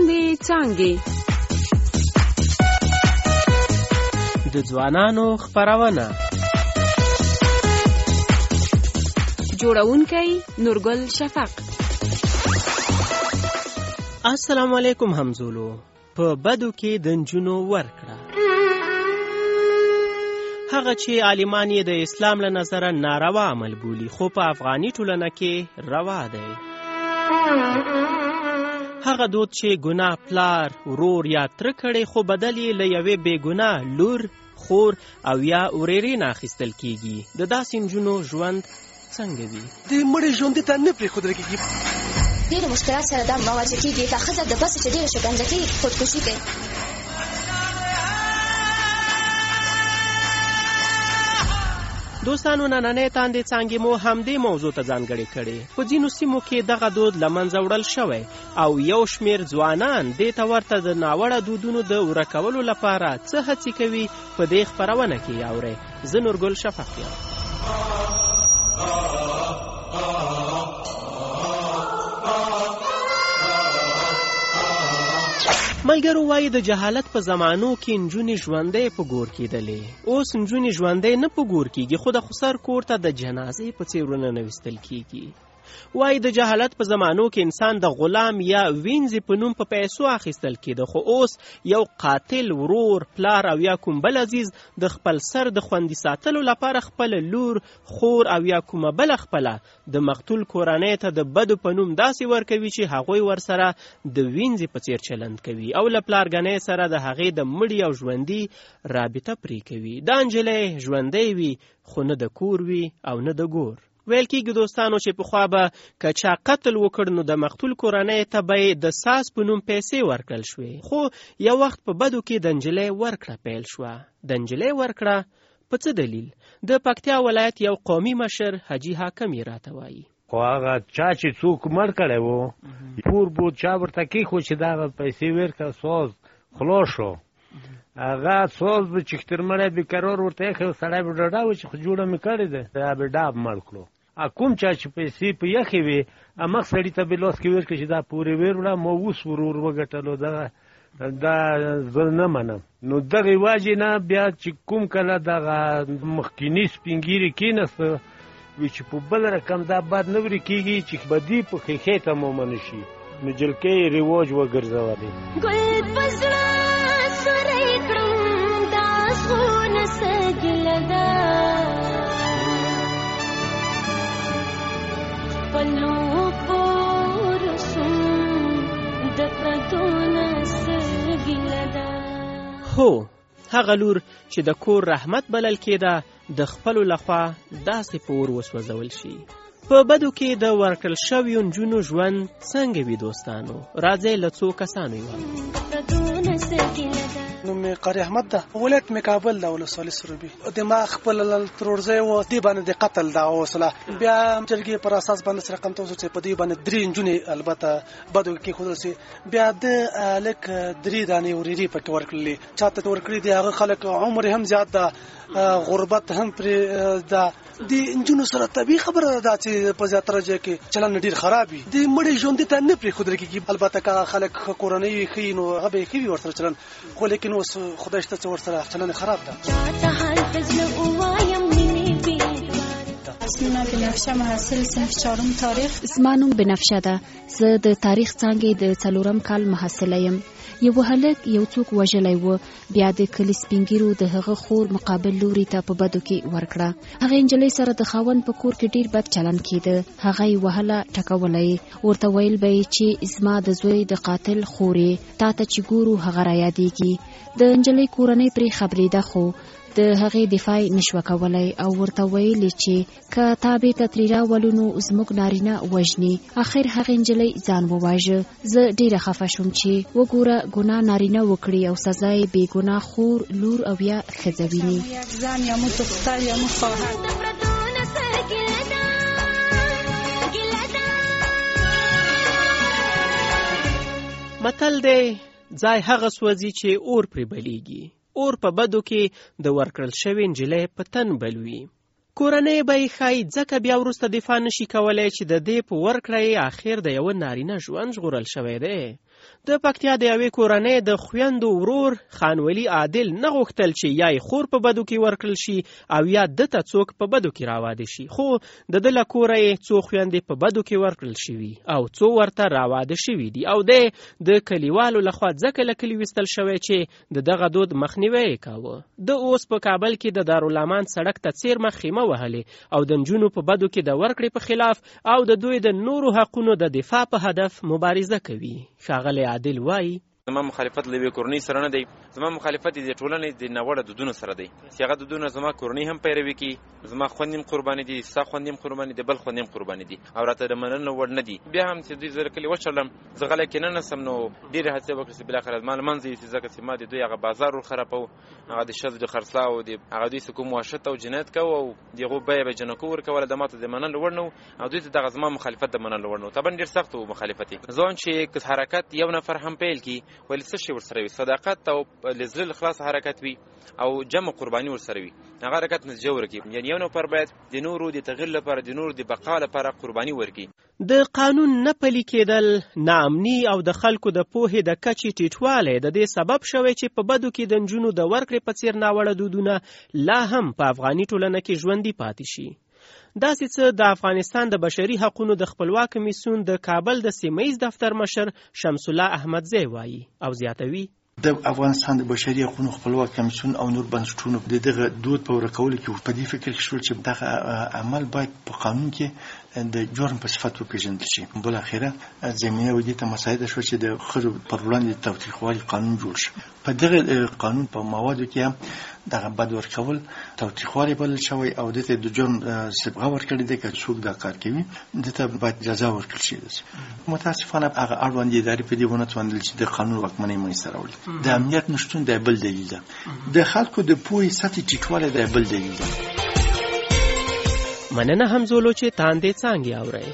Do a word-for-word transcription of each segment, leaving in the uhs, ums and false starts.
تاندې څانګې. د ځوانانو خپرونه. جوړونکی نورګل شفق. السلام علیکم همزولو. په بدو کې د نجونو ورکړه. هغه چې عالمان یې د اسلام له نظره ناروا عمل بولي، خو په افغاني ټولنه کې روا دی. هغه دود چې ګناه پلار، ورور یا تره کړي، خو بدل یې له یوې بې ګناه لور، خور او یا ورېرې نه اخیستل کیږي. د داسې نجونو ژوند څنګه وي؟ د مړي ژوند ته نه پرېښودل کېږي. ډېرو مشکلات سره دا مواجه کېږي. دا ښځه د بسې چې ډېره شکنجه کوي، خودکشي کوي. دوستانو، نننۍ تاندې څانګې مو همدې موضوع ته ځانګړې کړې. په ځینو سیمو کې دغه دود له منځه وړل شوی او یو شمېر ځوانان دې ته ورته د ناوړه دودونو د ورکولو لپاره څه هڅې کوي، په دې خپرونه کې اورئ. زه نورګل شفق یم. ملګرو وایي د جهالت په زمانو کې نجونې ژوندۍ په ګور کېدلې. اوس نجونې ژوندۍ نه په ګور کېږي، خو د خسر کور ته د جنازې په څېر ورننویستل کېږي. وایي د جهالت په زمانو کې انسان د غلام یا وینځې په نوم په پیسو اخیستل کېده، خو اوس یو قاتل، ورور، پلار او یا کوم بل عزیز د خپل سر د خوندي ساتلو لپاره خپل لور، خور او یا کومه بله خپله د مقتول کورنۍ ته د بدو په نوم داسې ورکوي چې هغوی ورسره د وینځې په څېر چلند کوي او له پلارګنۍ سره د هغې د مړي او ژوندي رابطه پرې کوي. دا نجلۍ ژوندۍ وي، خو نه د کور وي او نه د ګور. ویل کېږي دوستانو چې پخوا به که چا قتل وکړ نو د مقتول کورنۍ ته به یې د ساس په نوم پیسې ورکړل شوې. خو یو وخت په بدو کې د نجلۍ ورکړه پیل شوه. د نجلۍ ورکړه په څه دلیل؟ د پکتیا ولایت یو قومي مشر حاجي حاکم یې راته وایي. خو هغه چا چې څوک مړ کړی و، پور بود چا ورته کېښود چې دغه پیسې ورکړه، سوز خلاص شو. هغه سوز به چې تر مړی بې قرار ورته ایښی و، سړی به ډاډه و چې خو جوړه مې کړې ده، دا به ډاب مړ کړو. کوم چا چې پیسې په یخې وې، همغه سړي ته به لاس کې ورکړي چې دا پورې ویروړه، ما اوس ورور وګټلو. دغه دا زه نه منم. نو دغې وجې نه بیا چې کوم کله دغه مخکیني سپین ږیري کېناسته وي چې په بل رقم دا بد نه ورې کېږي چې بدي په ښیښې ته مومنه شي، نو جلکۍ یې رواج وګرځولې. ګل په زړه سوری کړم دا زړونه څه ګیله ده، خپلو پورسم د پردونه څه ګیله ده. هو، هغه لور چې د کور رحمت بلل کېده د خپلو لخوا داسې په اور وسوځول شي. په بدو کې د ورکړل شویو نجونو ژوند څنګه وي دوستانو؟ راځئ له څو کسانو یو. نوم مې قاری احمد ده، ولایت مې کابل ده، ولسوالي سروبي. د ما خپل ترورزی و، دې باندې د قتل دا وسله بیا جرګې پر اساس باندې رقم ته وسو چې په دې باندې درې نجونې البته بدو کې ښودل شي. بیا د الک درې دانې ورېرې پکې ورکړلې. چاته ورکړي دي هغه خلک عمر هم زیات ده، غربت هم پرې ده. د نجونو سره طبیعي خبره ده چې په زیاتره ځای کې چلند ډېر خراب وي. د مړي ژوند ته نه پرېښودل کېږي. البته که خلک کورنۍ ښي نو هغه به ښه وي ورسره چلند، خو لیکن اوس خدای شته چې ورسره چلند خراب ده. اسمم بنفشه، محصل صنف چهارم تاریخ. زما نوم بنفشه ده، زه د تاریخ څانګې د څلورم کال محصله یم. یو هلک یو څوک وژلی و، بیا د کلي سپینګیرو د هغه خور مقابل لوري ته په بدو کې ورکړه. هغه نجلۍ سره د خاوند په کور کې ډیر بد چلند کېده. هغه یې وهله، ټکوله یې، ورته ویل به یې چې زما د زوی د قاتل خورې، تا ته چې ګورو هغه را یادېږي. د نجلۍ کورنۍ پرې خبرېده، خو د هغې دفاع نشوه کولی او ورته ویلې چې که تا بېرته ترې راولو نو زموږ نارینه وژني. اخر هغې نجلۍ ځان وواژه. زه ډېره خفه شوم چې وګوره ګناه نارینه وکړي او سزا یې بې ګناه خور، لور او یا ښځه ویني. زن یا مو دختر یا مو خواهر. متل دی ځای هغه سوځي چې اور پرې بلیږي. اور په بدو کې د ورکړل شوې نجلۍ په تن بلوي. کورنۍ به یې ښایي ځکه بیا وروسته دفاع نشي کولی چې د دې په ورکړه یې اخر د یوه نارینه ژوند ژغورل شوی دی. د پکتیا د یوې کورنۍ د خویندو ورور خانولي عادل نه غوښتل چې یا یې خور په بدو کې ورکړل شي او یا ده ته څوک په بدو کې راواده شي، خو د ده له کوره یې څو خویندې په بدو کې ورکړل شوي او څو ورته راواده شوي دي او دی د کلیوالو لخوا ځکه له کلي ویستل شوی چې د دغه دود مخنیوی یې کاوه. د اوس په کابل کې د دارالامان سړک ته څیرمه خیمه وهلې او د نجونو په بدو کې د ورکړې په خلاف او د دوی د نورو حقونو د دفاع په هدف مبارزه کوي. ښاغلی عادل وایي زما مخالفت له یوې کورنۍ سره نه دی، زما مخالفت د ټولنې د ناوړه دودونو سره دی چې هغه دودونه زما کورنۍ هم پیروي کوي، زما خویندې هم قرباني دي، ستا خویندې هم قرباني دي، بل خویندې هم قرباني دي او راته د منلو وړ نه دي. بیا هم چې دوی زه کلي وچړلم زه غلی کېننسم نو ډېرې هڅې وکړې چې بالاخره زما له منځه یوسي، ځکه چې ما د دوی هغه بازار ورخرابوو، هغه د ښځو د خرڅلاو او د هغه دوی څه کوم وحشت او جنایت کوو او د هغو بیه به جنکو ورکوله، د ماته د منلو وړ نه و او دوی ته دغه زما مخالفت د منلو وړ نه و. طبعا ډېر سخت و مخالفت یې. زه وایم چې حرکت یو نفر هم پیل کړي ولې څه شی ورسره وي، صداقت او له زړه خلاص حرکت وي او جمع قرباني ورسره وي، هغه حرکت نتیجه ورکړي. یعنې یو نفر باید د نورو د تغیر لپاره د نورو د بقا لپاره قرباني ورکړي. د قانون نه پلي کېدل، ناامني او د خلکو د پوهې د کچې ټیټوالی د دې سبب شوی چې په بدو کې د نجونو د ورکړې په څیر ناوړه دودونه لا هم په افغاني ټولنه کې ژوندي پاتې شي. داسې څه د افغانستان د بشري حقونو د خپلواک کمیسیون د کابل د سیمهیز دفتر مشر شمس الله احمدزی وایي او زیاتوي د افغانستان د بشري حقوقو خپلواک کمیسیون او نور بنسټونو د دغه دود په ورکولو کې په دې فکر کې شول چې دغه عمل باید په قانون کې د جرم په صفت وپېژندل شي. بل اخیره زمینه ودې ته مساعده شو چې د ښځو پر وړاندې تاوتریخوالي قانون جوړ شي. په دغه قانون په موادو کې هم دغه بد ورکول تاوتریخوالي بلل شوی او دته د جرم صبغه ورکړل دي چې څوک دا کار کوي دته باید جزا ورکړل شي. متاسفانه هغه اړوند ادارې په دې ونه توانل چې د قانون واکمنۍ منځته راوړي. د امنیت نشتون د بل دلیل ده، د خلکو د پوهې سطحې ټیټوالی د بل دلیل ده. مننه همزولو چې تاندې څانګې اورئ.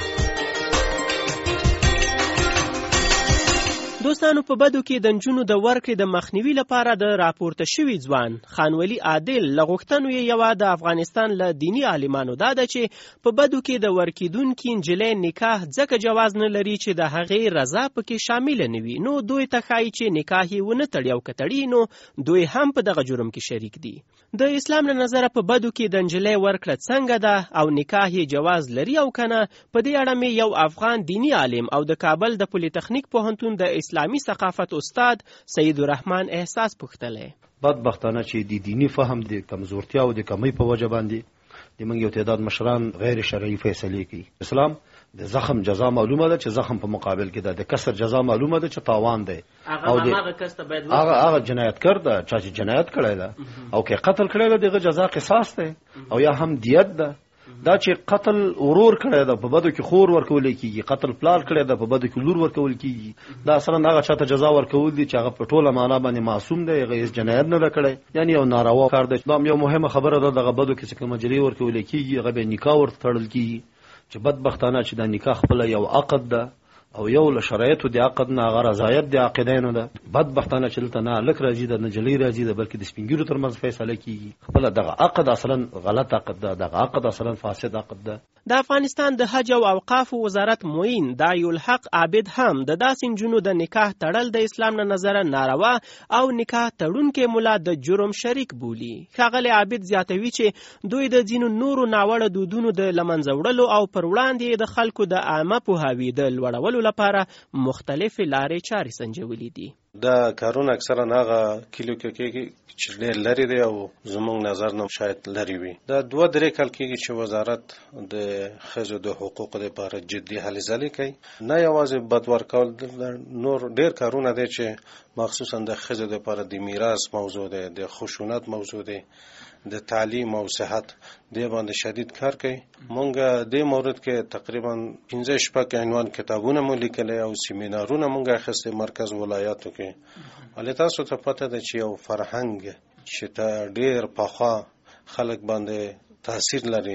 دوستانو په بدو کې د نجونو د ورکړې د مخنیوي لپاره د راپورته شوي ځوان خانولي عادل له غوښتنو یې یوه د افغانستان له دیني عالمانو دا ده چې په بدو کې د ورکېدونکي نجلۍ نکاح ځکه جواز نه لري چې د هغې رضا پکې شامله نه وي، نو دوی ته ښایي چې نکاح یې ونه تړي او که تړي نو دوی هم په دغه جرم کې شریک دي. د اسلام له نظره په بدو کې د نجلۍ ورکړه څنګه ده او نکاح یې جواز لري او کنه، په دې اړه مې یو افغان دیني عالم او د کابل د پولیتخنیک پوهنتون د اسلامي ثقافت استاد سید الرحمن احساس پوښتلی. بدبختانه چې د دینی فهم د کمزورتیا او د کمی په وجه باندې د موږ یو تعداد مشران غیر شرعي فیصلې کوي. اسلام د زخم جزا معلومه ده چې زخم په مقابل کې ده، د کسر جزا معلومه ده چې تاوان ده او هغه کس ته باید هغه هغه جنایتکار ده چې جنایت کړی ده او کې قتل کړی ده دغه جزا قصاص ده او یا هم دیت ده. دا چې قتل ورور کړی ده په بدو کې خور ورکول کیږي، قتل پلار کړی ده په بدو کې لور ورکول کیږي. دا اصلا هغه چاته جزا ورکول دي چې هغه په ټوله معنا باندې معصوم دی، هغه هیڅ جنایت نه کړی، یعنی یو ناروا کار دی. دا یو مهمه خبره ده دغه بدو کې چې کوم جری ورکول کیږي هغه به نکاح ورته تړل کیږي چې بدبختانه چې دا نکاح خپل یو عقد ده او یو له شرایطو د عقد نه هغه رضایت د عاقدینو ده. بدبختانه چې دلته نه لک راځي د نجلۍ راځي ده بلکې د سپینګیرو ترمنځ فیصله کیږي. خپل دغه عقد اصلا غلط عقد ده، دغه عقد اصلا فاسد عقد ده. د افغانستان د حج او اوقاف وزارت معین دایالحق عابد هم د داسې نجونو د نکاح تړل د اسلام نه نظره ناروا او نکاح تړونکي ملا د جرم شریک بولي. ښاغلی عابد زیاتوي چې دوی د ځینو نورو ناوړه دودونو د لمنځه وړلو او پر وړاندې د خلکو د عامه پوهاوي د لوړولو لپاره مختلفې لارې چارې سنجولې دي. دا کارونه اکثرا هغه کلیو کې کېږي چې ډېر لرې دی او زموږ نظر نه شاید لرې وي. دا دوه درې کال کېږي چې وزارت د ښځو د حقوقو لپاره جدي هلې ځلې کوي. نه یوازې بد ورکول، نور ډېر کارونه دی چې مخصوصا د ښځو لپاره د میراث موضوع دی، د خشونت موضوع دی، د تعلیم او صحت دې باندې شدید کار کوي. مونږ دې مورد کې تقریبا پنځه شپږ عنوان کتابونه مو لیکلي او سیمینارونه مونږ اخیستي مرکز ولایاتو کې. ولې تاسو ته پته ده چې یو فرهنګ چې ته ډېر پخوا خلک باندې تاثیر لري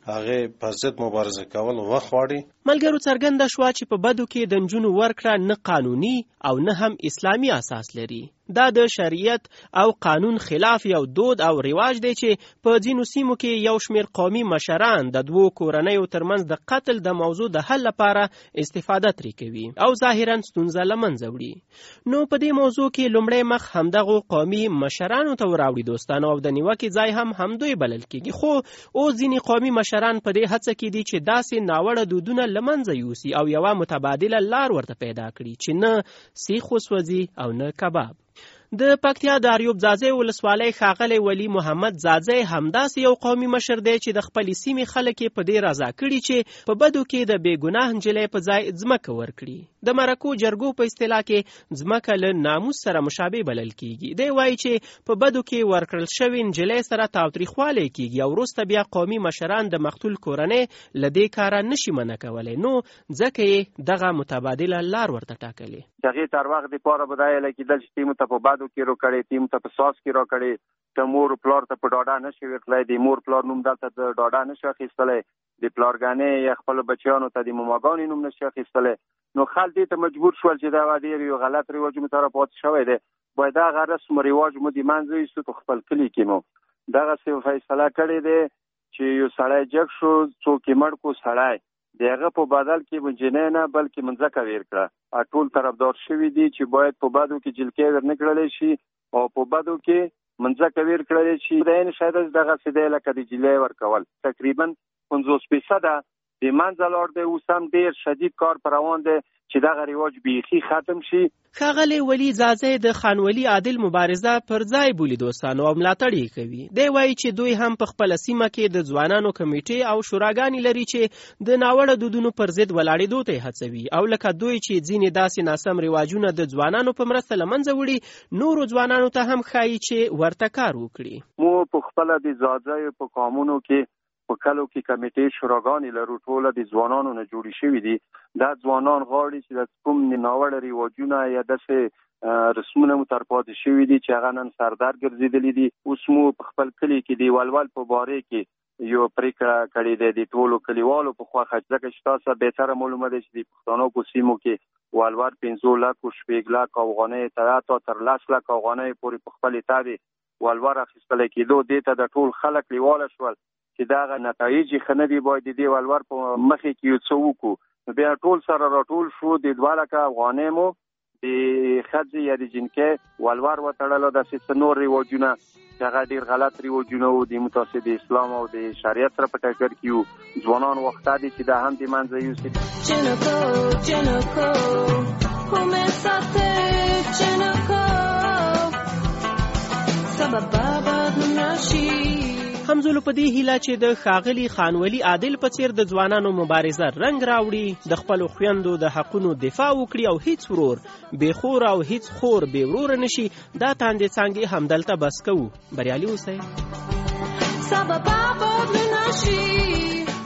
هغه پر ضد مبارزه کول وخت غواړي. ملګرو څرګنده شوه چې په بدو کې د نجونو ورکړه نه قانوني او نه هم اسلامي اساس لري. دا د شریعت او قانون خلاف یو دود او رواج دی چې په ځینو سیمو کې یو شمېر قومي مشران د دوو کورنیو ترمنځ د قتل د موضوع د حل لپاره استفاده ترې کوي او ظاهرا ستونزه له منځه وړي. نو په دې موضوع کې لومړی مخ همدغو قومي مشرانو ته وراوړي دوستانو او د نیوکې ځای هم همدوی بلل کېږي. خو اوس ځینې قومي مشران په دې هڅه کې دي چې داسې ناوړه دودونه له منځه یوسي او یوه متبادله لار ورته پیدا کړي چې نه سیخ وسوځي او نه کباب. د پکتیا د اریوب ځاځی ولسوالۍ ښاغلی ولی محمد ځاځی همداسې یو قومي مشر دی چې د خپلې سیمې خلک یې په دې رضا کړي چې په بدو کې د بې ګناه نجلۍ په ځای ځمکه ورکړي. د مرکو جرګو په اصطلاح کې ځمکه له ناموس سره مشابه بلل کیږي. دی وایي چې په بدو کې ورکړل شوې نجلۍ سره تاوتریخوالی کیږي او وروسته بیا قومي مشران د مقتول کورنۍ له دې کاره نشي منع کولی. نو ځکه یې دغه متبادله لار ورته ټاکلې. هغې تر وخت دپاره به دا ویلی کېدل چې تیمو ته په بدو کې رو کړی، تیم ته په ساس کې را کړی، ته مور پلار ته په ډاډه نشي ورتلی، د مور پلار نوم دلته د ډاډه نشي اخیستلی، د پلارګانې یا خپلو بچیانو ته د مماګانې نوم نشي اخیستلی. نو خلک دې ته مجبور شول چې دا ډېر یو غلط رواج مو طرف پاتې شوی دی، باید دغه رسم و رواج مو د منځه ویستو. په خپل کلي کې مو دغسې فیصله کړې دی چې یو سړی جګ شو، څوک یې مړ کو سړی، د هغه په بدل کې جنۍ نه بلکې منځکه ویر کړه. ټول طرفدار شوي دي چې باید په بدو کې جلکې ور نه کړلی شي او په بدو کې منځکه ویر کړلی شي. دا یې شاید دغسې دی لکه د جلۍ ورکول. تقریبا پنځوس فیصده د منځه لاړ دی. اوس هم ډېر شدید کار پر روان دی چې دغه رواج بیخي ختم شي. ښاغلی ولی ځاځی د خانولي عادل مبارزه پر ځای بولي دوستانو او ملاتړ یې کوي. دی وایي چې دوی هم په خپله سیمه کې د ځوانانو کمیټې او شوراګانې لري چې د ناوړه دودونو پر ضد ولاړېدو ته یې هڅوي او لکه دوی چې ځینې داسې ناسم رواجونه د ځوانانو په مرسته له منځه وړي، نورو ځوانانو ته هم ښایي چې ورته کار وکړي. مو په خپله د ځاځیو په قامونو کې په کلو کې کمیټې شوراګانې لرو، ټوله د ځوانانو نه جوړې شوي دي. دا ځوانان غواړي چې د کوم ناوړه رواجونه یا داسې رسمونه مو تر پاتې شوي دي چې هغه نن سردار ګرځېدلي دي. اوس مو په خپل کلي کې د ولول په باره کې یو پرېکړه کړې ده د ټولو کلیوالو په خوښه، ځکه چې تاسو بهتره معلومه ده چې د پښتنو په سیمو کې ولور پنځه لکو شپږ لک افغانۍ ته تر لس لک افغانۍ پورې په خپلې تابې ولور اخیستلی کېدو. دې ته د ټول خلک لیواله شول چې دغه نتایج یې ښه نه دي، باید د دې ولور په مخې کې یو څه وکړو. بیا ټول سره راټول شو، د دوه لکه افغانۍ مو د ښځې یا د جنکۍ ولور وتړلو. داسې څه نور رواجونه چې هغه ډېر غلط رواجونه وو، د متاسې د اسلام او د شریعت سره په ټکر کې وو. ځوانان وخته دي چې دا هم د منځه یوسي. همزولو په دې هیله چې د ښاغلي خانولي عادل په څیر د ځوانانو مبارزه رنګ راوړي، د خپلو خویندو د حقونو دفاع وکړي او هیڅ ورور بې خور او هیڅ خور بې وروره نشي. دا تاندې څانګې همدلته بس کوو. بریالي اوسئ.